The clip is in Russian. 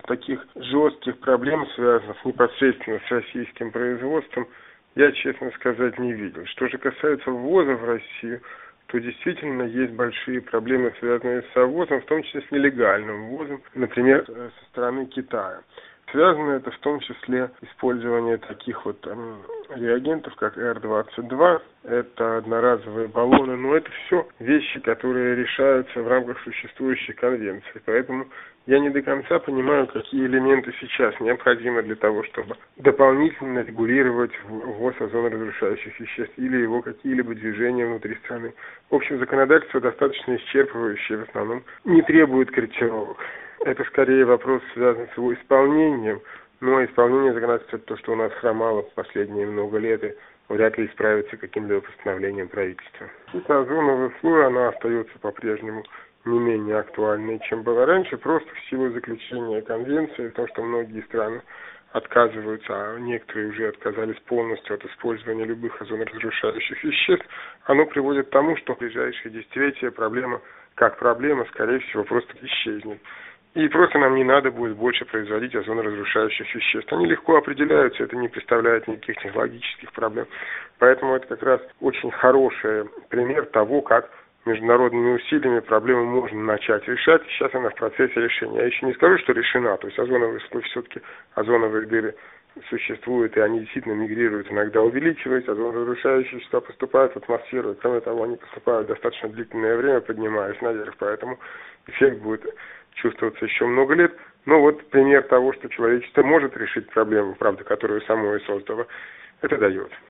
таких жестких проблем, связанных непосредственно с российским производством, я, честно сказать, не видел. Что же касается ввоза в Россию, то действительно есть большие проблемы, связанные с ввозом, в том числе с нелегальным ввозом, например, со стороны Китая. Связано это в том числе использование таких вот реагентов, как Р-22, это одноразовые баллоны, но это все вещи, которые решаются в рамках существующей конвенции. Поэтому я не до конца понимаю, какие элементы сейчас необходимы для того, чтобы дополнительно регулировать ввоз озоноразрушающих веществ или его какие-либо движения внутри страны. В общем, законодательство достаточно исчерпывающее, в основном не требует корректировок. Это скорее вопрос, связан с его исполнением, но исполнение законодательства – это то, что у нас хромало в последние много лет, и вряд ли исправится каким-либо постановлением правительства. Это озоновый слой, она остается по-прежнему не менее актуальной, чем было раньше, просто в силу заключения конвенции, то, что многие страны отказываются, а некоторые уже отказались полностью от использования любых озоноразрушающих веществ, оно приводит к тому, что в ближайшие десятилетия проблема, скорее всего, просто исчезнет. И просто нам не надо будет больше производить озоноразрушающих веществ. Они легко определяются, это не представляет никаких технологических проблем. Поэтому это как раз очень хороший пример того, как международными усилиями проблему можно начать решать. Сейчас она в процессе решения. Я еще не скажу, что решена. То есть озоновый слой, все-таки озоновые дыры существуют, и они действительно мигрируют, иногда увеличиваясь, озоноразрушающие вещества поступают в атмосферу, и кроме того, они поступают достаточно длительное время, поднимаясь наверх, поэтому эффект будет чувствоваться еще много лет. Но вот пример того, что человечество может решить проблему, правда, которую само и создало, это дает.